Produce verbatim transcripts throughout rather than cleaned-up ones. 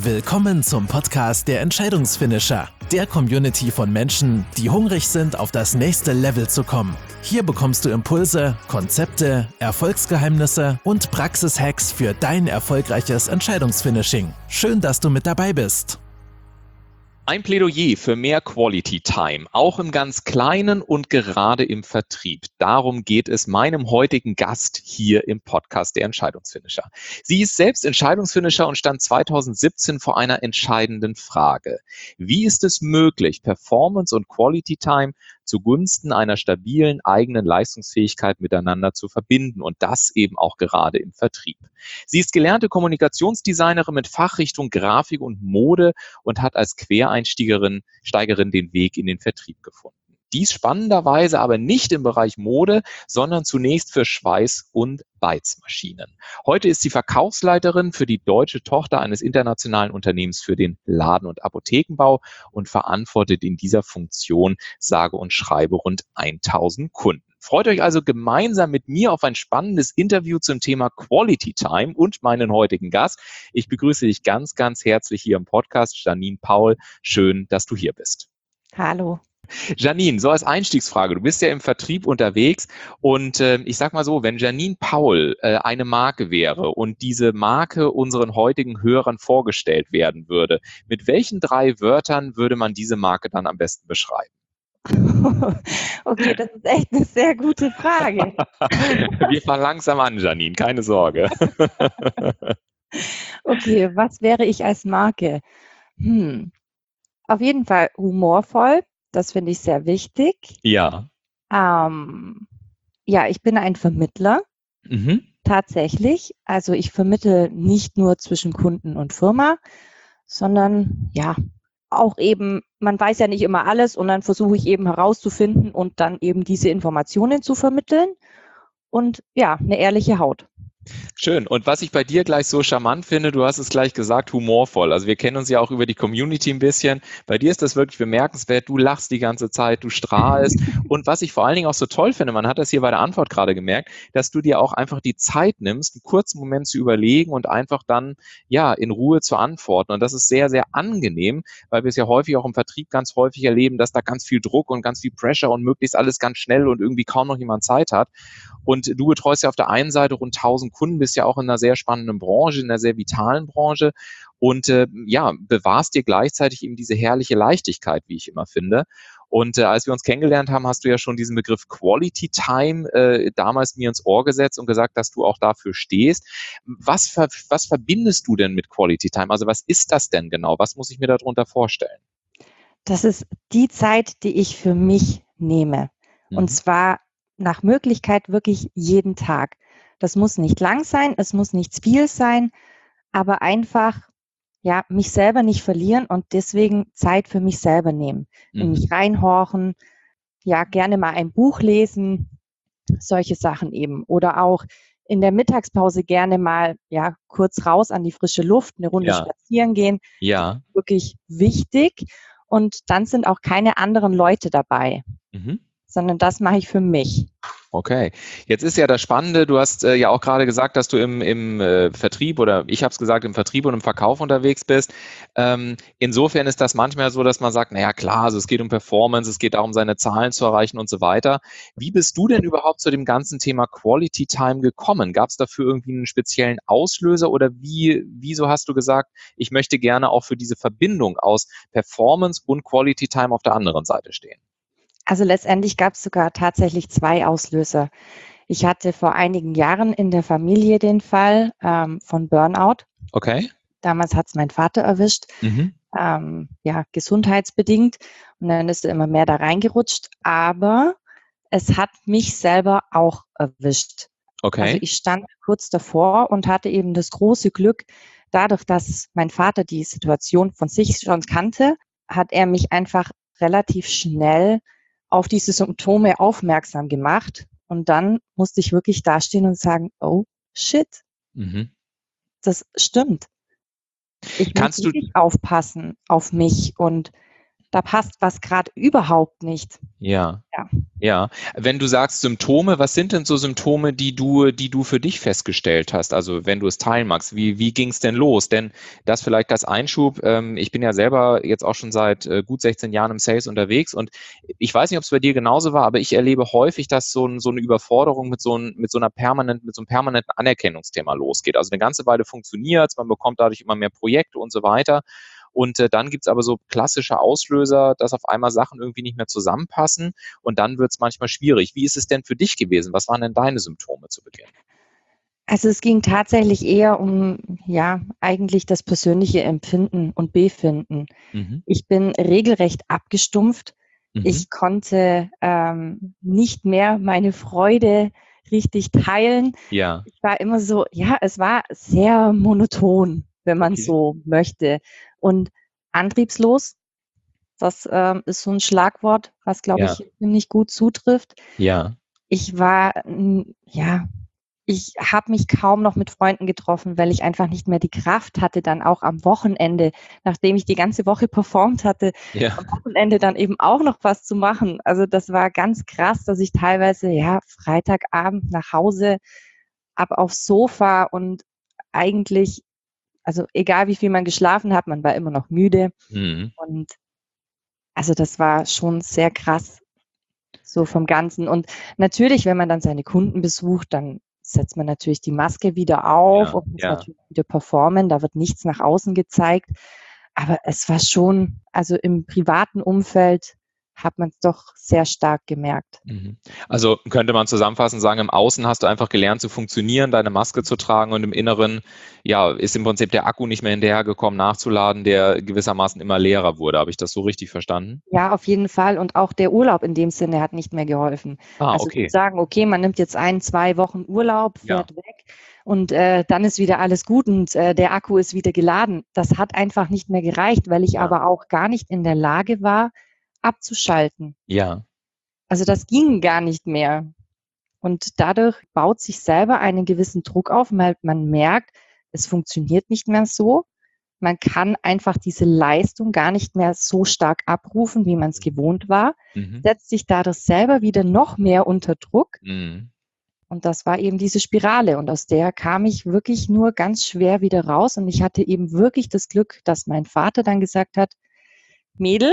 Willkommen zum Podcast der Entscheidungsfinisher, der Community von Menschen, die hungrig sind, auf das nächste Level zu kommen. Hier bekommst du Impulse, Konzepte, Erfolgsgeheimnisse und Praxishacks für dein erfolgreiches Entscheidungsfinishing. Schön, dass du mit dabei bist. Ein Plädoyer für mehr Quality Time, auch im ganz Kleinen und gerade im Vertrieb. Darum geht es meinem heutigen Gast hier im Podcast der Entscheidungsfinisher. Sie ist selbst Entscheidungsfinisher und stand zweitausendsiebzehn vor einer entscheidenden Frage. Wie ist es möglich, Performance und Quality Time zugunsten einer stabilen eigenen Leistungsfähigkeit miteinander zu verbinden und das eben auch gerade im Vertrieb? Sie ist gelernte Kommunikationsdesignerin mit Fachrichtung Grafik und Mode und hat als Quereinsteigerin Steigerin den Weg in den Vertrieb gefunden. Dies spannenderweise aber nicht im Bereich Mode, sondern zunächst für Schweiß- und Beizmaschinen. Heute ist sie Verkaufsleiterin für die deutsche Tochter eines internationalen Unternehmens für den Laden- und Apothekenbau und verantwortet in dieser Funktion sage und schreibe rund tausend Kunden. Freut euch also gemeinsam mit mir auf ein spannendes Interview zum Thema Quality Time und meinen heutigen Gast. Ich begrüße dich ganz, ganz herzlich hier im Podcast, Janine Paul. Schön, dass du hier bist. Hallo. Janine, so als Einstiegsfrage, du bist ja im Vertrieb unterwegs und äh, ich sag mal so, wenn Janine Paul äh, eine Marke wäre und diese Marke unseren heutigen Hörern vorgestellt werden würde, mit welchen drei Wörtern würde man diese Marke dann am besten beschreiben? Okay, das ist echt eine sehr gute Frage. Wir fangen langsam an, Janine, keine Sorge. Okay, was wäre ich als Marke? Hm. Auf jeden Fall humorvoll, das finde ich sehr wichtig. Ja. Ähm, ja, ich bin ein Vermittler, Mhm. tatsächlich. Also ich vermittle nicht nur zwischen Kunden und Firma, sondern ja, auch eben, man weiß ja nicht immer alles und dann versuche ich eben herauszufinden und dann eben diese Informationen zu vermitteln und ja, eine ehrliche Haut. Schön. Und was ich bei dir gleich so charmant finde, du hast es gleich gesagt, humorvoll. Also wir kennen uns ja auch über die Community ein bisschen. Bei dir ist das wirklich bemerkenswert. Du lachst die ganze Zeit, du strahlst. Und was ich vor allen Dingen auch so toll finde, man hat das hier bei der Antwort gerade gemerkt, dass du dir auch einfach die Zeit nimmst, einen kurzen Moment zu überlegen und einfach dann, ja, in Ruhe zu antworten. Und das ist sehr, sehr angenehm, weil wir es ja häufig auch im Vertrieb ganz häufig erleben, dass da ganz viel Druck und ganz viel Pressure und möglichst alles ganz schnell und irgendwie kaum noch jemand Zeit hat. Und du betreust ja auf der einen Seite rund tausend Kunden, bist ja auch in einer sehr spannenden Branche, in einer sehr vitalen Branche und äh, ja, bewahrst dir gleichzeitig eben diese herrliche Leichtigkeit, wie ich immer finde. Und äh, als wir uns kennengelernt haben, hast du ja schon diesen Begriff Quality Time äh, damals mir ins Ohr gesetzt und gesagt, dass du auch dafür stehst. Was, ver was verbindest du denn mit Quality Time? Also was ist das denn genau? Was muss ich mir darunter vorstellen? Das ist die Zeit, die ich für mich nehme. Mhm. Und zwar nach Möglichkeit wirklich jeden Tag. Das muss nicht lang sein, es muss nicht viel sein, aber einfach ja, mich selber nicht verlieren und deswegen Zeit für mich selber nehmen. In Mhm. mich reinhorchen, ja, gerne mal ein Buch lesen, solche Sachen eben. Oder auch in der Mittagspause gerne mal ja, kurz raus an die frische Luft, eine Runde Ja. spazieren gehen. Ja. Wirklich wichtig. Und dann sind auch keine anderen Leute dabei, Mhm. sondern das mache ich für mich. Okay, jetzt ist ja das Spannende, du hast äh, ja auch gerade gesagt, dass du im, im äh, Vertrieb oder ich habe es gesagt, im Vertrieb und im Verkauf unterwegs bist. Ähm, insofern ist das manchmal so, dass man sagt, naja klar, also es geht um Performance, es geht darum, seine Zahlen zu erreichen und so weiter. Wie bist du denn überhaupt zu dem ganzen Thema Quality Time gekommen? Gab es dafür irgendwie einen speziellen Auslöser oder wie, wieso hast du gesagt, ich möchte gerne auch für diese Verbindung aus Performance und Quality Time auf der anderen Seite stehen? Also letztendlich gab es sogar tatsächlich zwei Auslöser. Ich hatte vor einigen Jahren in der Familie den Fall ähm, von Burnout. Okay. Damals hat es mein Vater erwischt, Mhm. ähm, ja, gesundheitsbedingt. Und dann ist er immer mehr da reingerutscht. Aber es hat mich selber auch erwischt. Okay. Also ich stand kurz davor und hatte eben das große Glück, dadurch, dass mein Vater die Situation von sich schon kannte, hat er mich einfach relativ schnell auf diese Symptome aufmerksam gemacht. Und dann musste ich wirklich dastehen und sagen, oh shit, Mhm. das stimmt. Ich muss Kannst du, wirklich aufpassen auf mich und da passt was gerade überhaupt nicht. Ja. Ja. Ja. Wenn du sagst Symptome, was sind denn so Symptome, die du, die du für dich festgestellt hast? Also wenn du es teilen magst, wie, wie ging es denn los? Denn das vielleicht als Einschub, ähm, ich bin ja selber jetzt auch schon seit äh, gut sechzehn Jahren im Sales unterwegs und ich weiß nicht, ob es bei dir genauso war, aber ich erlebe häufig, dass so, ein, so eine Überforderung mit so, ein, mit so einer permanenten, mit so einem permanenten Anerkennungsthema losgeht. Also eine ganze Weile funktioniert es, man bekommt dadurch immer mehr Projekte und so weiter. Und äh, dann gibt's aber so klassische Auslöser, dass auf einmal Sachen irgendwie nicht mehr zusammenpassen und dann wird's manchmal schwierig. Wie ist es denn für dich gewesen? Was waren denn deine Symptome zu Beginn? Also es ging tatsächlich eher um, ja, eigentlich das persönliche Empfinden und Befinden. Mhm. Ich bin regelrecht abgestumpft. Mhm. Ich konnte ähm, nicht mehr meine Freude richtig teilen. Ja. Ich war immer so, ja, es war sehr monoton, wenn man Okay. so möchte. Und antriebslos, das ähm, ist so ein Schlagwort, was, glaube Ja. ich, ziemlich gut zutrifft. Ja. Ich war, mm, ja, ich habe mich kaum noch mit Freunden getroffen, weil ich einfach nicht mehr die Kraft hatte, dann auch am Wochenende, nachdem ich die ganze Woche performt hatte, Ja. am Wochenende dann eben auch noch was zu machen. Also das war ganz krass, dass ich teilweise, ja, Freitagabend nach Hause, ab aufs Sofa und eigentlich, also egal wie viel man geschlafen hat, man war immer noch müde. Mhm. Und also das war schon sehr krass, so vom Ganzen. Und natürlich, wenn man dann seine Kunden besucht, dann setzt man natürlich die Maske wieder auf Ja. und muss Ja. natürlich wieder performen. Da wird nichts nach außen gezeigt. Aber es war schon, also im privaten Umfeld hat man es doch sehr stark gemerkt. Mhm. Also könnte man zusammenfassend sagen, im Außen hast du einfach gelernt zu funktionieren, deine Maske zu tragen und im Inneren, ja, ist im Prinzip der Akku nicht mehr hinterhergekommen, nachzuladen, der gewissermaßen immer leerer wurde. Habe ich das so richtig verstanden? Ja, auf jeden Fall. Und auch der Urlaub in dem Sinne hat nicht mehr geholfen. Ah, Also zu okay. sagen, okay, man nimmt jetzt ein, zwei Wochen Urlaub, Ja. fährt weg und äh, dann ist wieder alles gut und äh, der Akku ist wieder geladen. Das hat einfach nicht mehr gereicht, weil ich Ja. aber auch gar nicht in der Lage war, abzuschalten. Ja. Also das ging gar nicht mehr. Und dadurch baut sich selber einen gewissen Druck auf, weil man merkt, es funktioniert nicht mehr so. Man kann einfach diese Leistung gar nicht mehr so stark abrufen, wie man es gewohnt war, Mhm. setzt sich dadurch selber wieder noch mehr unter Druck. Mhm. Und das war eben diese Spirale. Und aus der kam ich wirklich nur ganz schwer wieder raus. Und ich hatte eben wirklich das Glück, dass mein Vater dann gesagt hat, Mädel,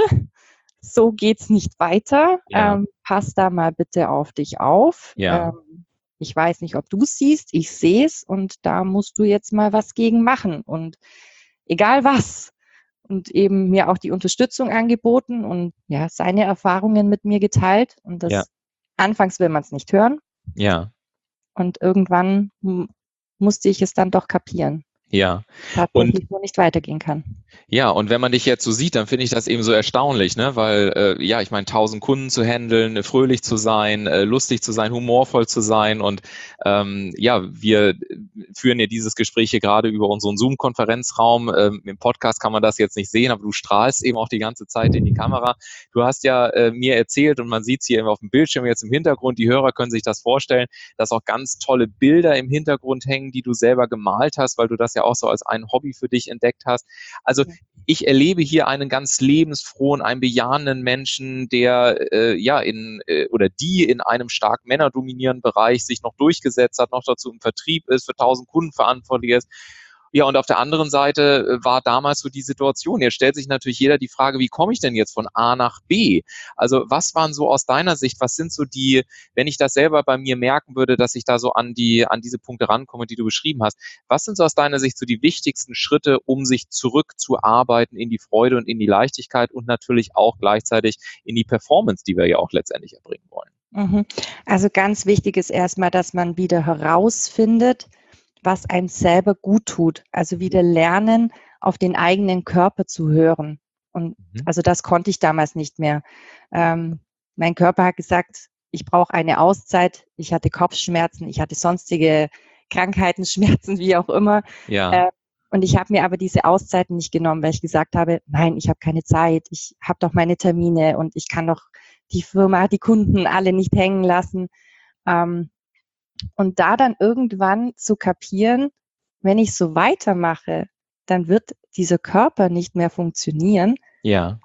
so geht's nicht weiter. Ja. Ähm, pass da mal bitte auf dich auf. Ja. Ähm, ich weiß nicht, ob du es siehst, ich sehe es und da musst du jetzt mal was gegen machen. Und egal was. Und eben mir auch die Unterstützung angeboten und ja, seine Erfahrungen mit mir geteilt. Und das Ja. anfangs will man es nicht hören. Ja. Und irgendwann hm, musste ich es dann doch kapieren. Ja. Tatsächlich so nicht weitergehen kann. Ja, und wenn man dich jetzt so sieht, dann finde ich das eben so erstaunlich, ne? Weil, äh, ja, ich meine, tausend Kunden zu handeln, fröhlich zu sein, äh, lustig zu sein, humorvoll zu sein und ähm, ja, wir führen ja dieses Gespräch hier gerade über unseren Zoom-Konferenzraum. Ähm, im Podcast kann man das jetzt nicht sehen, aber du strahlst eben auch die ganze Zeit in die Kamera. Du hast ja äh, mir erzählt und man sieht es hier eben auf dem Bildschirm jetzt im Hintergrund, die Hörer können sich das vorstellen, dass auch ganz tolle Bilder im Hintergrund hängen, die du selber gemalt hast, weil du das ja auch so als ein Hobby für dich entdeckt hast. Also ich erlebe hier einen ganz lebensfrohen, einen bejahenden Menschen, der äh, ja in äh, oder die in einem stark männerdominierenden Bereich sich noch durchgesetzt hat, noch dazu im Vertrieb ist, für tausend Kunden verantwortlich ist. Ja, und auf der anderen Seite war damals so die Situation. Jetzt stellt sich natürlich jeder die Frage, wie komme ich denn jetzt von A nach B? Also was waren so aus deiner Sicht, was sind so die, wenn ich das selber bei mir merken würde, dass ich da so an die, an diese Punkte rankomme, die du beschrieben hast, was sind so aus deiner Sicht so die wichtigsten Schritte, um sich zurückzuarbeiten in die Freude und in die Leichtigkeit und natürlich auch gleichzeitig in die Performance, die wir ja auch letztendlich erbringen wollen? Mhm. Also ganz wichtig ist erstmal, dass man wieder herausfindet, was einem selber gut tut. Also wieder lernen, auf den eigenen Körper zu hören. Und Mhm. also das konnte ich damals nicht mehr. Ähm, mein Körper hat gesagt, ich brauche eine Auszeit. Ich hatte Kopfschmerzen, ich hatte sonstige Krankheiten, Schmerzen, wie auch immer. Ja. Äh, und ich habe mir aber diese Auszeiten nicht genommen, weil ich gesagt habe, nein, ich habe keine Zeit. Ich habe doch meine Termine und ich kann doch die Firma, die Kunden alle nicht hängen lassen. Ähm, Und da dann irgendwann zu kapieren, wenn ich so weitermache, dann wird dieser Körper nicht mehr funktionieren. Ja.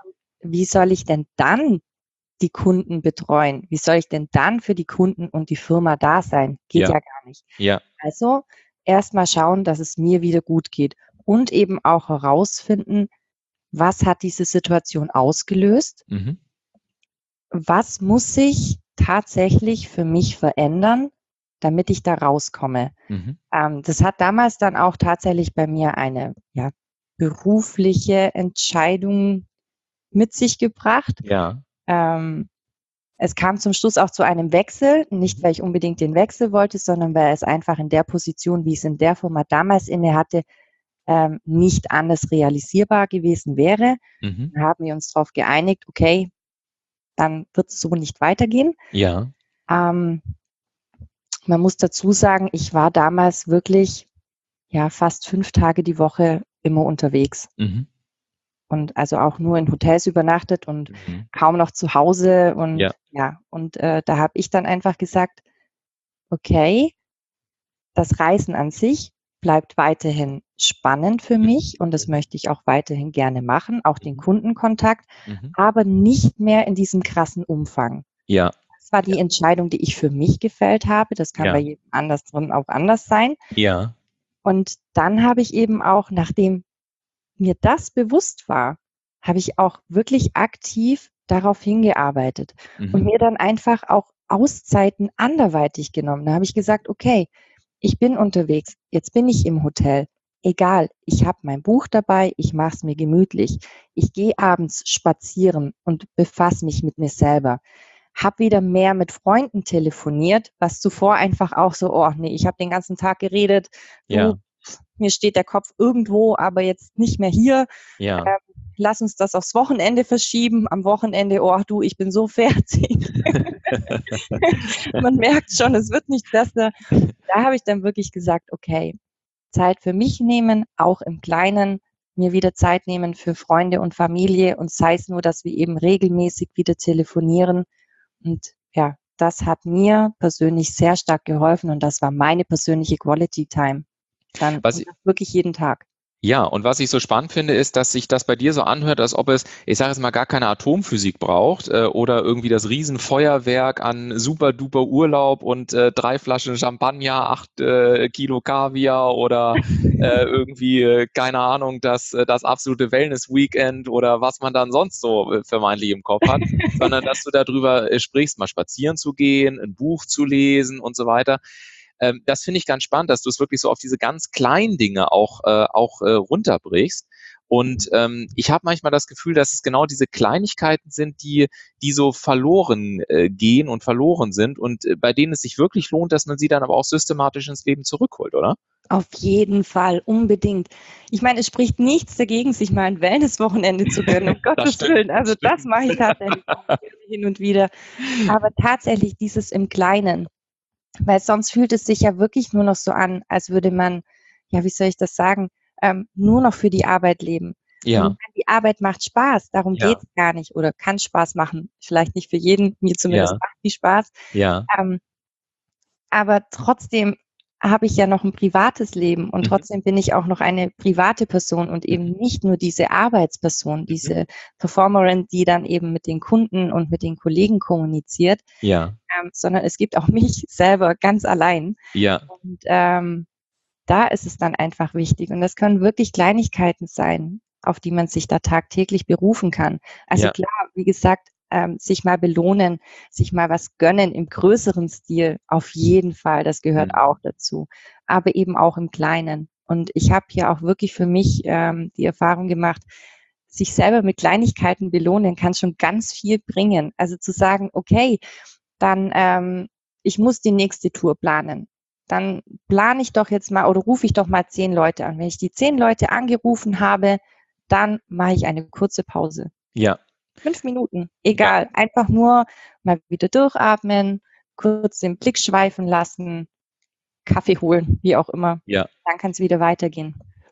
wie soll ich denn dann die Kunden betreuen? Wie soll ich denn dann für die Kunden und die Firma da sein? Geht Ja. ja gar nicht. Ja. Also erstmal schauen, dass es mir wieder gut geht und eben auch herausfinden, was hat diese Situation ausgelöst? Mhm. Was muss sich tatsächlich für mich verändern, damit ich da rauskomme? Mhm. Ähm, das hat damals dann auch tatsächlich bei mir eine ja, berufliche Entscheidung mit sich gebracht. Ja. Ähm, es kam zum Schluss auch zu einem Wechsel, nicht Mhm. weil ich unbedingt den Wechsel wollte, sondern weil es einfach in der Position, wie ich es in der Firma damals inne hatte, ähm, nicht anders realisierbar gewesen wäre. Mhm. Dann haben wir uns darauf geeinigt, okay, dann wird es so nicht weitergehen. Ja. Ähm, man muss dazu sagen, ich war damals wirklich ja fast fünf Tage die Woche immer unterwegs. Mhm. Und also auch nur in Hotels übernachtet und Mhm. kaum noch zu Hause. Und Ja. ja, und äh, da habe ich dann einfach gesagt, okay, das Reisen an sich bleibt weiterhin spannend für Mhm. mich und das möchte ich auch weiterhin gerne machen, auch den Mhm. Kundenkontakt, Mhm. aber nicht mehr in diesem krassen Umfang. Ja. Das war die Ja. Entscheidung, die ich für mich gefällt habe. Das kann bei Ja. jedem anderen auch anders sein. Ja. Und dann habe ich eben auch, nachdem mir das bewusst war, habe ich auch wirklich aktiv darauf hingearbeitet und Mhm. mir dann einfach auch Auszeiten anderweitig genommen. Da habe ich gesagt, okay, ich bin unterwegs, jetzt bin ich im Hotel. Egal, ich habe mein Buch dabei, ich mache es mir gemütlich. Ich gehe abends spazieren und befasse mich mit mir selber. Hab wieder mehr mit Freunden telefoniert, was zuvor einfach auch so, oh nee, ich habe den ganzen Tag geredet, du, Ja. mir steht der Kopf irgendwo, aber jetzt nicht mehr hier. Ja. Ähm, lass uns das aufs Wochenende verschieben. Am Wochenende, oh du, ich bin so fertig. Man merkt schon, es wird nicht besser. Da habe ich dann wirklich gesagt, okay, Zeit für mich nehmen, auch im Kleinen, mir wieder Zeit nehmen für Freunde und Familie und sei es nur, dass wir eben regelmäßig wieder telefonieren. Und ja, das hat mir persönlich sehr stark geholfen und das war meine persönliche Quality Time. Dann Was und das wirklich jeden Tag. Ja, und was ich so spannend finde, ist, dass sich das bei dir so anhört, als ob es, ich sage jetzt mal, gar keine Atomphysik braucht äh, oder irgendwie das Riesenfeuerwerk an super-duper Urlaub und äh, drei Flaschen Champagner, acht äh, Kilo Kaviar oder äh, irgendwie, äh, keine Ahnung, das, äh, das absolute Wellness-Weekend oder was man dann sonst so äh, vermeintlich im Kopf hat, sondern dass du darüber äh, sprichst, mal spazieren zu gehen, ein Buch zu lesen und so weiter. Ähm, das finde ich ganz spannend, dass du es wirklich so auf diese ganz kleinen Dinge auch, äh, auch äh, runterbrichst. Und ähm, ich habe manchmal das Gefühl, dass es genau diese Kleinigkeiten sind, die, die so verloren äh, gehen und verloren sind und äh, bei denen es sich wirklich lohnt, dass man sie dann aber auch systematisch ins Leben zurückholt, oder? Auf jeden Fall, unbedingt. Ich meine, es spricht nichts dagegen, sich mal ein Wellness-Wochenende zu gönnen, um Das Gottes stimmt, Willen. das Also das stimmt. mache ich tatsächlich auch gerne hin und wieder. Aber tatsächlich dieses im Kleinen. Weil sonst fühlt es sich ja wirklich nur noch so an, als würde man, ja, wie soll ich das sagen, ähm, nur noch für die Arbeit leben. Und ich Ja, meine, die Arbeit macht Spaß, darum ja, geht's gar nicht oder kann Spaß machen. Vielleicht nicht für jeden, mir zumindest ja, macht die Spaß. ja. Ähm, aber trotzdem habe ich ja noch ein privates Leben und Mhm, trotzdem bin ich auch noch eine private Person und eben mhm, nicht nur diese Arbeitsperson, mhm. diese Performerin, die dann eben mit den Kunden und mit den Kollegen kommuniziert, Ja, ähm, sondern es gibt auch mich selber ganz allein. ja, Und ähm, da ist es dann einfach wichtig. Und das können wirklich Kleinigkeiten sein, auf die man sich da tagtäglich berufen kann. Also ja. klar, wie gesagt, ähm, sich mal belohnen, sich mal was gönnen im größeren Stil, auf jeden Fall, das gehört Mhm. auch dazu. Aber eben auch im Kleinen. Und ich habe hier auch wirklich für mich ähm, die Erfahrung gemacht, sich selber mit Kleinigkeiten belohnen kann schon ganz viel bringen. Also zu sagen, okay, dann ähm, ich muss die nächste Tour planen. Dann plane ich doch jetzt mal oder rufe ich doch mal zehn Leute an. Wenn ich die zehn Leute angerufen habe, dann mache ich eine kurze Pause. Ja, Fünf Minuten, ja, egal. Einfach nur mal wieder durchatmen, kurz den Blick schweifen lassen, Kaffee holen, wie auch immer. ja. Dann kann es wieder weitergehen.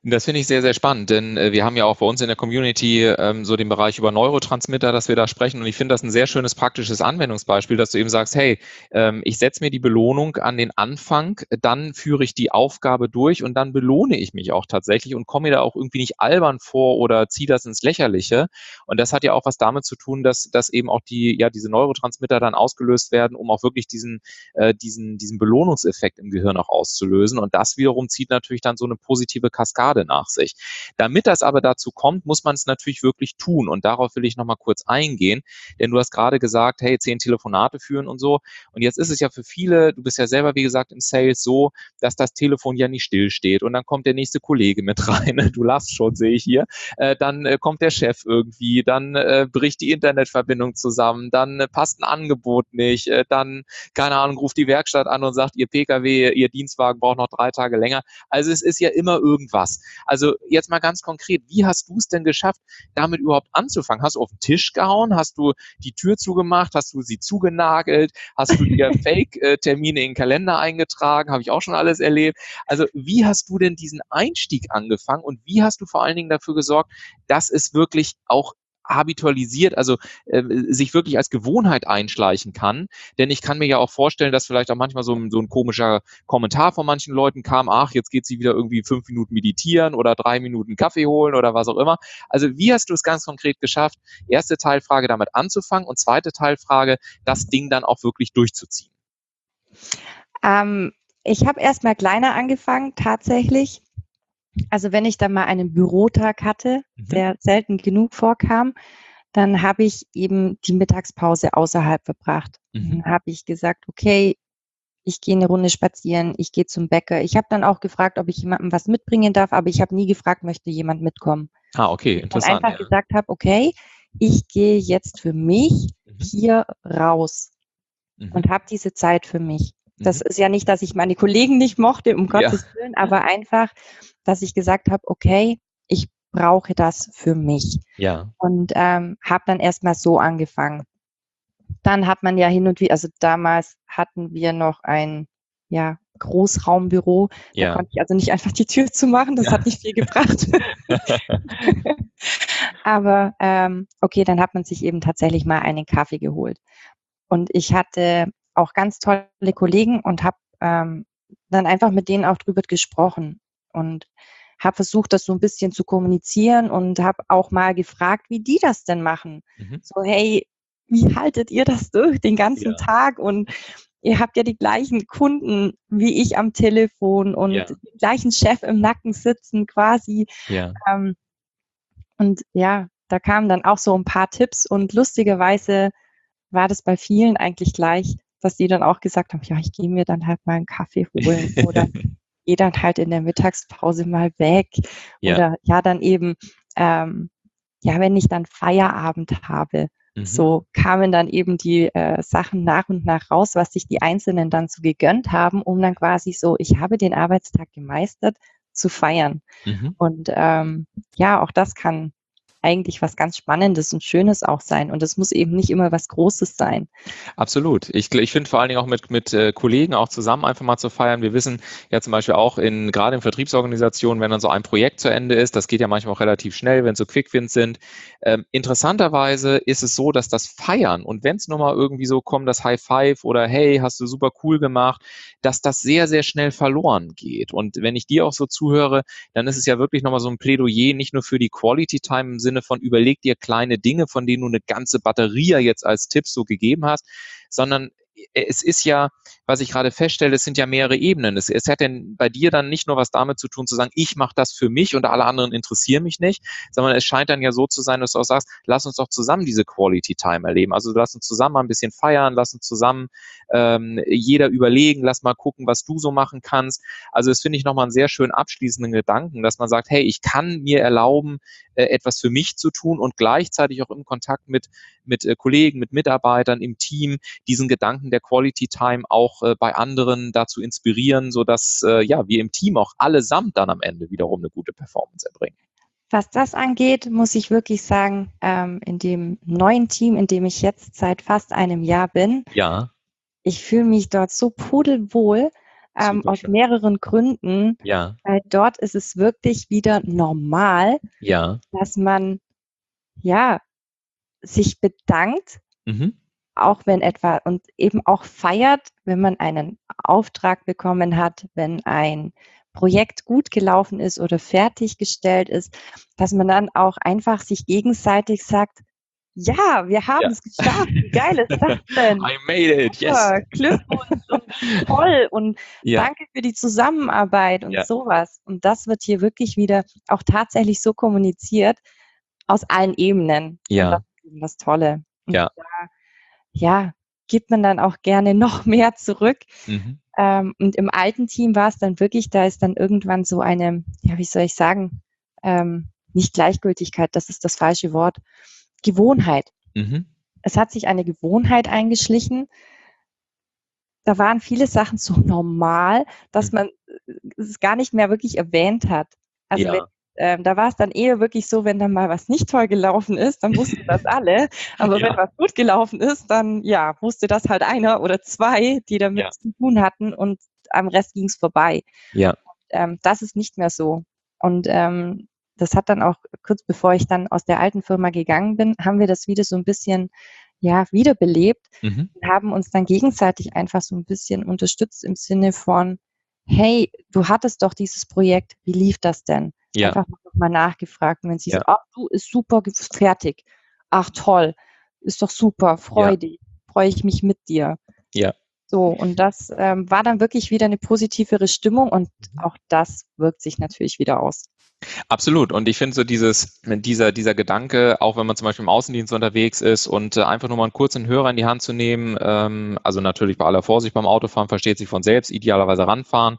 Das finde ich sehr, sehr spannend, denn äh, wir haben ja auch bei uns in der Community ähm, so den Bereich über Neurotransmitter, dass wir da sprechen und ich finde das ein sehr schönes praktisches Anwendungsbeispiel, dass du eben sagst, hey, ähm, ich setze mir die Belohnung an den Anfang, dann führe ich die Aufgabe durch und dann belohne ich mich auch tatsächlich und komme mir da auch irgendwie nicht albern vor oder ziehe das ins Lächerliche und das hat ja auch was damit zu tun, dass, dass eben auch die, ja, diese Neurotransmitter dann ausgelöst werden, um auch wirklich diesen, äh, diesen, diesen Belohnungseffekt im Gehirn auch auszulösen und das wiederum zieht natürlich dann so eine positive Kaskade nach sich. Damit das aber dazu kommt, muss man es natürlich wirklich tun und darauf will ich nochmal kurz eingehen, denn du hast gerade gesagt, hey, zehn Telefonate führen und so und jetzt ist es ja für viele, du bist ja selber, wie gesagt, im Sales so, dass das Telefon ja nicht stillsteht und dann kommt der nächste Kollege mit rein, du lachst schon, sehe ich hier, äh, dann äh, kommt der Chef irgendwie, dann äh, bricht die Internetverbindung zusammen, dann äh, passt ein Angebot nicht, äh, dann, keine Ahnung, ruft die Werkstatt an und sagt, ihr P K W, ihr Dienstwagen braucht noch drei Tage länger. Also es ist ja immer irgendwas. Also jetzt mal ganz konkret, wie hast du es denn geschafft, damit überhaupt anzufangen? Hast du auf den Tisch gehauen? Hast du die Tür zugemacht? Hast du sie zugenagelt? Hast du dir Fake-Termine in den Kalender eingetragen? Habe ich auch schon alles erlebt. Also wie hast du denn diesen Einstieg angefangen und wie hast du vor allen Dingen dafür gesorgt, dass es wirklich auch habitualisiert, also äh, sich wirklich als Gewohnheit einschleichen kann. Denn ich kann mir ja auch vorstellen, dass vielleicht auch manchmal so ein, so ein komischer Kommentar von manchen Leuten kam, ach, jetzt geht sie wieder irgendwie fünf Minuten meditieren oder drei Minuten Kaffee holen oder was auch immer. Also wie hast du es ganz konkret geschafft, erste Teilfrage damit anzufangen und zweite Teilfrage, das Ding dann auch wirklich durchzuziehen? Ähm, ich habe erst mal kleiner angefangen, tatsächlich. Also wenn ich dann mal einen Bürotag hatte, Mhm. der selten genug vorkam, dann habe ich eben die Mittagspause außerhalb verbracht. Mhm. Dann habe ich gesagt, okay, ich gehe eine Runde spazieren, ich gehe zum Bäcker. Ich habe dann auch gefragt, ob ich jemandem was mitbringen darf, aber ich habe nie gefragt, möchte jemand mitkommen. Ah, okay, Weil ich dann interessant, einfach ja. gesagt habe, okay, ich gehe jetzt für mich Mhm. hier raus Mhm. und habe diese Zeit für mich. Das Mhm. ist ja nicht, dass ich meine Kollegen nicht mochte, um Ja. Gottes Willen, aber einfach, dass ich gesagt habe, okay, ich brauche das für mich. Ja. Und ähm, habe dann erstmal so angefangen. Dann hat man ja hin und wieder, also damals hatten wir noch ein ja, Großraumbüro. Da Ja. konnte ich also nicht einfach die Tür zumachen, das Ja. hat nicht viel gebracht. Aber ähm, okay, dann hat man sich eben tatsächlich mal einen Kaffee geholt. Und ich hatte auch ganz tolle Kollegen und habe ähm, dann einfach mit denen auch drüber gesprochen und habe versucht, das so ein bisschen zu kommunizieren und habe auch mal gefragt, wie die das denn machen. Mhm. So, hey, wie haltet ihr das durch den ganzen Ja. Tag? Und ihr habt ja die gleichen Kunden wie ich am Telefon und Ja. den gleichen Chef im Nacken sitzen quasi. Ja. Ähm, und ja, da kamen dann auch so ein paar Tipps und lustigerweise war das bei vielen eigentlich gleich, dass die dann auch gesagt haben, ja, ich gehe mir dann halt mal einen Kaffee holen oder gehe dann halt in der Mittagspause mal weg. Ja. Oder ja, dann eben, ähm, ja, wenn ich dann Feierabend habe, Mhm. so kamen dann eben die äh, Sachen nach und nach raus, was sich die Einzelnen dann so gegönnt haben, um dann quasi so, ich habe den Arbeitstag gemeistert, zu feiern. Mhm. Und ähm, ja, auch das kann eigentlich was ganz Spannendes und Schönes auch sein. Und es muss eben nicht immer was Großes sein. Absolut. Ich, ich finde vor allen Dingen auch mit, mit äh, Kollegen auch zusammen einfach mal zu feiern. Wir wissen ja zum Beispiel auch in, gerade in Vertriebsorganisationen, wenn dann so ein Projekt zu Ende ist, das geht ja manchmal auch relativ schnell, wenn es so Quickwins sind. Ähm, interessanterweise ist es so, dass das Feiern und wenn es nochmal irgendwie so kommt, das High Five oder hey, hast du super cool gemacht, dass das sehr, sehr schnell verloren geht. Und wenn ich dir auch so zuhöre, dann ist es ja wirklich nochmal so ein Plädoyer, nicht nur für die Quality Time im Sinne von überleg dir kleine Dinge, von denen du eine ganze Batterie jetzt als Tipp so gegeben hast, sondern es ist ja, was ich gerade feststelle, es sind ja mehrere Ebenen. Es, es hat denn bei dir dann nicht nur was damit zu tun, zu sagen, ich mache das für mich und alle anderen interessieren mich nicht, sondern es scheint dann ja so zu sein, dass du auch sagst, lass uns doch zusammen diese Quality Time erleben. Also lass uns zusammen mal ein bisschen feiern, lass uns zusammen ähm, jeder überlegen, lass mal gucken, was du so machen kannst. Also das finde ich nochmal einen sehr schön abschließenden Gedanken, dass man sagt, hey, ich kann mir erlauben, äh, etwas für mich zu tun und gleichzeitig auch im Kontakt mit, mit äh, Kollegen, mit Mitarbeitern im Team diesen Gedanken der Quality Time auch äh, bei anderen dazu inspirieren, sodass äh, ja, wir im Team auch allesamt dann am Ende wiederum eine gute Performance erbringen. Was das angeht, muss ich wirklich sagen, ähm, in dem neuen Team, in dem ich jetzt seit fast einem Jahr bin, Ja. ich fühle mich dort so pudelwohl, ähm, Super aus schön. mehreren Gründen. Ja, Weil dort ist es wirklich wieder normal, ja. dass man, ja, sich bedankt, Mhm. auch wenn etwa und eben auch feiert, wenn man einen Auftrag bekommen hat, wenn ein Projekt gut gelaufen ist oder fertiggestellt ist, dass man dann auch einfach sich gegenseitig sagt: „Ja, wir haben Ja. es geschafft. Wie geil ist das denn? I made it, yes. Super, Glückwunsch und toll und Ja, danke für die Zusammenarbeit“ und ja, sowas. Und das wird hier wirklich wieder auch tatsächlich so kommuniziert aus allen Ebenen. Und das ja, ist eben das Tolle. Und ja. ja, gibt man dann auch gerne noch mehr zurück. Mhm. Ähm, und im alten Team war es dann wirklich, da ist dann irgendwann so eine, ja, wie soll ich sagen, ähm, nicht Gleichgültigkeit, das ist das falsche Wort, Gewohnheit. Mhm. Es hat sich eine Gewohnheit eingeschlichen. Da waren viele Sachen so normal, dass Mhm. man äh, es gar nicht mehr wirklich erwähnt hat. Also wenn Ja. ähm, da war es dann eher wirklich so, wenn dann mal was nicht toll gelaufen ist, dann wussten das alle. Aber wenn Ja, was gut gelaufen ist, dann, ja, wusste das halt einer oder zwei, die damit ja, zu tun hatten und am Rest ging's vorbei. ja. Ähm, das ist nicht mehr so. Und, ähm, das hat dann auch kurz bevor ich dann aus der alten Firma gegangen bin, haben wir das wieder so 'n bisschen, ja, wiederbelebt Mhm. und haben uns dann gegenseitig einfach so 'n bisschen unterstützt im Sinne von: „Hey, du hattest doch dieses Projekt, wie lief das denn?“ Ja, Einfach noch mal nachgefragt und wenn sie so: ja, „Ach du, ist super ge fertig. Ach toll, ist doch super, ja, freu dich, freue ich mich mit dir.“ ja. So, und das, ähm, war dann wirklich wieder 'ne positivere Stimmung und Mhm. auch das wirkt sich natürlich wieder aus. Absolut. Und ich finde so dieses, dieser, dieser Gedanke, auch wenn man zum Beispiel im Außendienst unterwegs ist und äh, einfach nur mal einen kurzen Hörer in die Hand zu nehmen, ähm, also natürlich bei aller Vorsicht beim Autofahren, versteht sich von selbst, idealerweise ranfahren,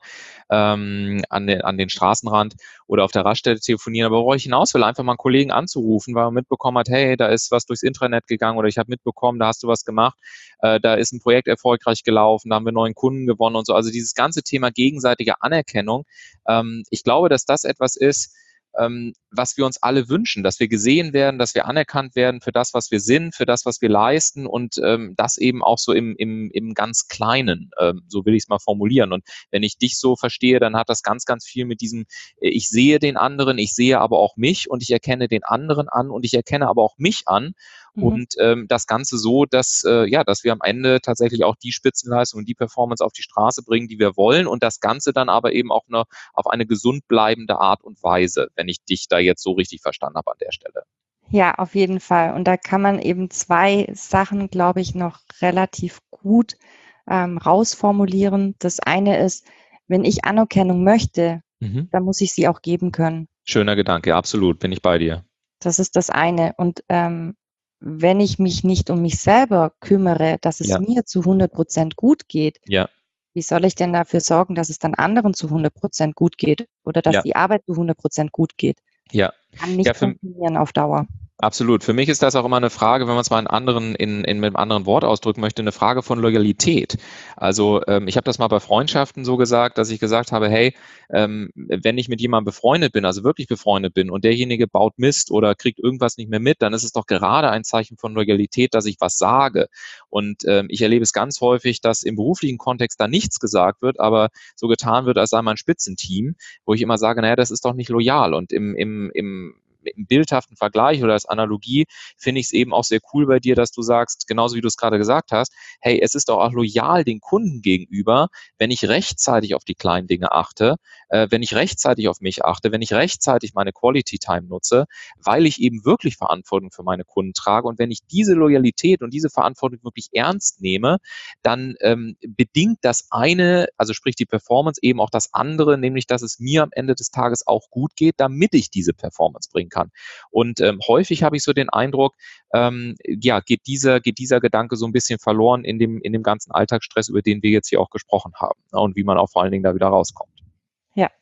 ähm, an den, an den Straßenrand oder auf der Raststätte telefonieren. Aber worauf ich hinaus will, einfach mal einen Kollegen anzurufen, weil man mitbekommen hat, hey, da ist was durchs Intranet gegangen oder ich habe mitbekommen, da hast du was gemacht, äh, da ist ein Projekt erfolgreich gelaufen, da haben wir neuen Kunden gewonnen und so. Also dieses ganze Thema gegenseitige Anerkennung, ähm, ich glaube, dass das etwas ist, ähm, was wir uns alle wünschen, dass wir gesehen werden, dass wir anerkannt werden für das, was wir sind, für das, was wir leisten und ähm, das eben auch so im, im, im ganz Kleinen, ähm, so will ich es mal formulieren. Und wenn ich dich so verstehe, dann hat das ganz, ganz viel mit diesem, äh, ich sehe den anderen, ich sehe aber auch mich und ich erkenne den anderen an und ich erkenne aber auch mich an. Mhm. Und ähm, das Ganze so, dass, äh, ja, dass wir am Ende tatsächlich auch die Spitzenleistung und die Performance auf die Straße bringen, die wir wollen und das Ganze dann aber eben auch eine, auf eine gesund bleibende Art und Weise, wenn ich dich da jetzt so richtig verstanden habe an der Stelle. Ja, auf jeden Fall. Und da kann man eben zwei Sachen, glaube ich, noch relativ gut, ähm, rausformulieren. Das eine ist, wenn ich Anerkennung möchte, Mhm. dann muss ich sie auch geben können. Schöner Gedanke, absolut, bin ich bei dir. Das ist das eine. Und, ähm, wenn ich mich nicht um mich selber kümmere, dass es Ja, mir zu hundert Prozent gut geht, ja, wie soll ich denn dafür sorgen, dass es dann anderen zu hundert Prozent gut geht oder dass ja, die Arbeit zu hundert Prozent gut geht? ja. Kann Ja, nicht für, funktionieren auf Dauer. absolut. Für mich ist das auch immer eine Frage, wenn man es mal in anderen, in, in, mit einem anderen Wort ausdrücken möchte, eine Frage von Loyalität. Also ähm, ich habe das mal bei Freundschaften so gesagt, dass ich gesagt habe, hey, ähm, wenn ich mit jemandem befreundet bin, also wirklich befreundet bin und derjenige baut Mist oder kriegt irgendwas nicht mehr mit, dann ist es doch gerade ein Zeichen von Loyalität, dass ich was sage. Und ähm, ich erlebe es ganz häufig, dass im beruflichen Kontext da nichts gesagt wird, aber so getan wird, als sei man ein Spitzenteam, wo ich immer sage, naja, das ist doch nicht loyal. Und im, im, im im bildhaften Vergleich oder als Analogie finde ich es eben auch sehr cool bei dir, dass du sagst, genauso wie du es gerade gesagt hast, hey, es ist doch auch loyal den Kunden gegenüber, wenn ich rechtzeitig auf die kleinen Dinge achte, äh, wenn ich rechtzeitig auf mich achte, wenn ich rechtzeitig meine Quality Time nutze, weil ich eben wirklich Verantwortung für meine Kunden trage. Und wenn ich diese Loyalität und diese Verantwortung wirklich ernst nehme, dann ähm, bedingt das eine, also sprich die Performance, eben auch das andere, nämlich dass es mir am Ende des Tages auch gut geht, damit ich diese Performance bringen kann. Und ähm, häufig habe ich so den Eindruck, ähm, ja, geht dieser, geht dieser Gedanke so ein bisschen verloren in dem, in dem ganzen Alltagsstress, über den wir jetzt hier auch gesprochen haben, ne, und wie man auch vor allen Dingen da wieder rauskommt. Ja.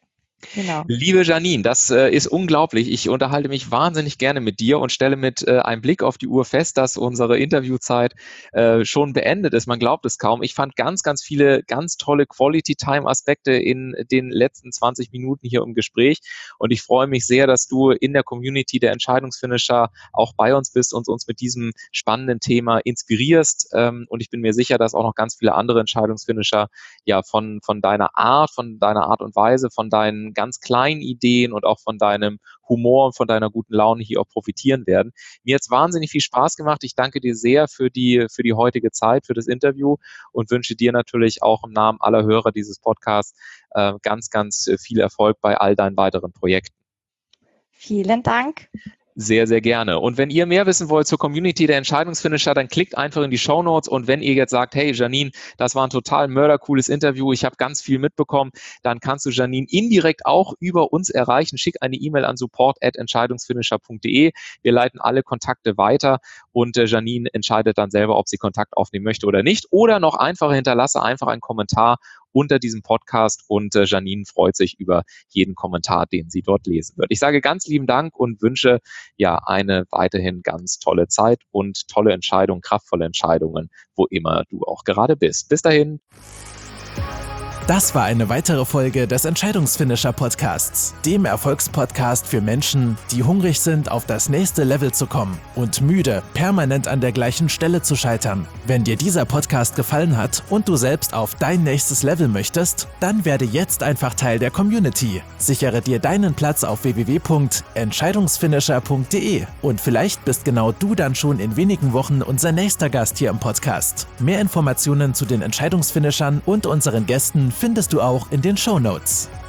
Genau. Liebe Janine, das äh, ist unglaublich. Ich unterhalte mich wahnsinnig gerne mit dir und stelle mit äh, einem Blick auf die Uhr fest, dass unsere Interviewzeit äh, schon beendet ist. Man glaubt es kaum. Ich fand ganz, ganz viele ganz tolle Quality-Time-Aspekte in den letzten zwanzig Minuten hier im Gespräch. Und ich freue mich sehr, dass du in der Community der Entscheidungsfinisher auch bei uns bist und uns mit diesem spannenden Thema inspirierst. Ähm, und ich bin mir sicher, dass auch noch ganz viele andere Entscheidungsfinisher ja von, von deiner Art, von deiner Art und Weise, von deinen ganz kleinen Ideen und auch von deinem Humor und von deiner guten Laune hier auch profitieren werden. Mir hat es wahnsinnig viel Spaß gemacht. Ich danke dir sehr für die, für die heutige Zeit, für das Interview und wünsche dir natürlich auch im Namen aller Hörer dieses Podcasts äh, ganz, ganz viel Erfolg bei all deinen weiteren Projekten. Vielen Dank. Sehr, sehr gerne. Und wenn ihr mehr wissen wollt zur Community der Entscheidungsfinisher, dann klickt einfach in die Shownotes. Und wenn ihr jetzt sagt, hey Janine, das war ein total mördercooles Interview, ich habe ganz viel mitbekommen, dann kannst du Janine indirekt auch über uns erreichen. Schick eine E-Mail an support at entscheidungsfinisher punkt de. Wir leiten alle Kontakte weiter und äh, Janine entscheidet dann selber, ob sie Kontakt aufnehmen möchte oder nicht. Oder noch einfacher, hinterlasse einfach einen Kommentar unter diesem Podcast und äh, Janine freut sich über jeden Kommentar, den sie dort lesen wird. Ich sage ganz lieben Dank und wünsche ja eine weiterhin ganz tolle Zeit und tolle Entscheidungen, kraftvolle Entscheidungen, wo immer du auch gerade bist. Bis dahin. Das war eine weitere Folge des Entscheidungsfinisher Podcasts, dem Erfolgspodcast für Menschen, die hungrig sind, auf das nächste Level zu kommen und müde, permanent an der gleichen Stelle zu scheitern. Wenn dir dieser Podcast gefallen hat und du selbst auf dein nächstes Level möchtest, dann werde jetzt einfach Teil der Community. Sichere dir deinen Platz auf w w w punkt entscheidungsfinisher punkt de und vielleicht bist genau du dann schon in wenigen Wochen unser nächster Gast hier im Podcast. Mehr Informationen zu den Entscheidungsfinishern und unseren Gästen findest du auch in den Shownotes.